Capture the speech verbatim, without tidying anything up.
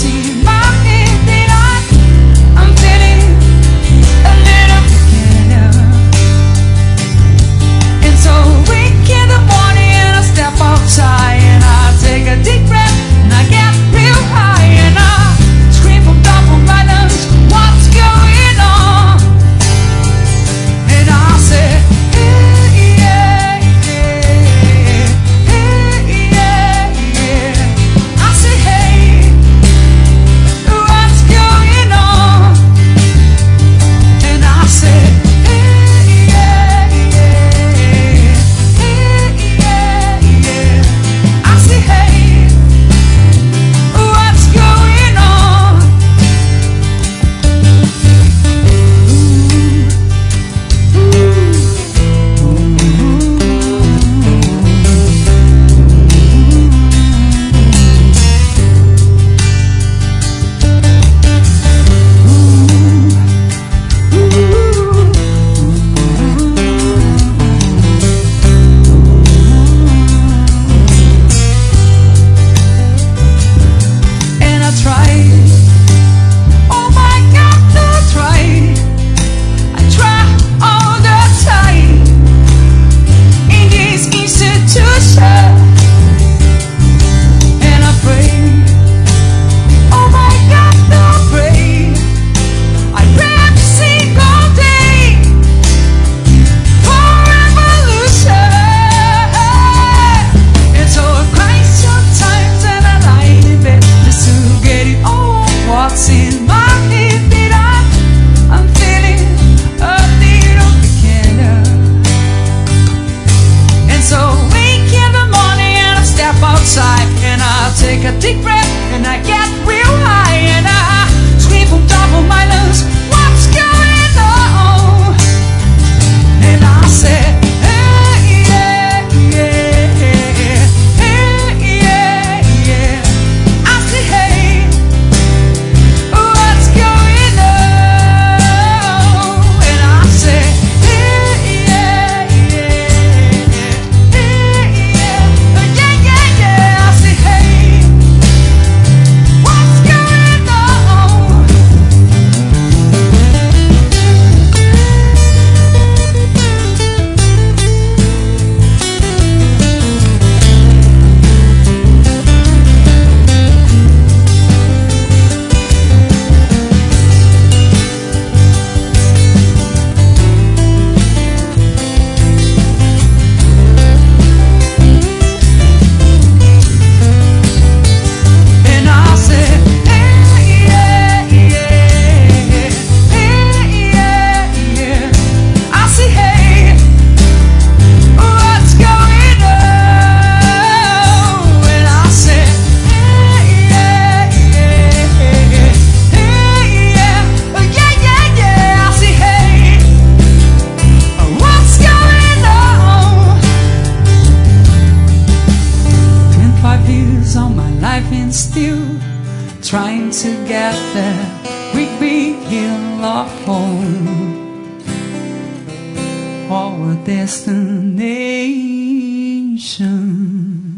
in my head that I, I'm feeling a little better. And so wake in the morning and I step outside and I take a deep breath and I get real high and I scream from top of my lungs, what's going on? And I say, hey, yeah, yeah, hey, yeah, yeah. I say, hey, what's going on? And I say, hey, yeah, yeah, hey, yeah, yeah. I say, hey, what's going on? And I tried, oh my God, I tried, I try all the time in this institution, and I pray, oh my God, I pray, I pray every single day for revolution. And so I cry sometimes and I lie in bed just to get it all what's in my head that I, I'm feeling a little beginner. And so wake in the morning and I step outside and I take a deep breath and I get real high and I scream from top of my lungs, what's going on? And I say, hey, yeah, yeah, hey, yeah, yeah. I say, hey, what's going on? And I say, hey, yeah, yeah, hey, yeah, yeah, yeah, yeah. I say, hey, what's going on? And I say, hey, yeah, yeah, hey, yeah, yeah. I say, hey, what's going on? And I say, hey, yeah, yeah, hey, yeah, yeah, yeah, yeah. I say, hey, what's going on? twenty-five years on my life and still trying to get there. We begin our home, our destination.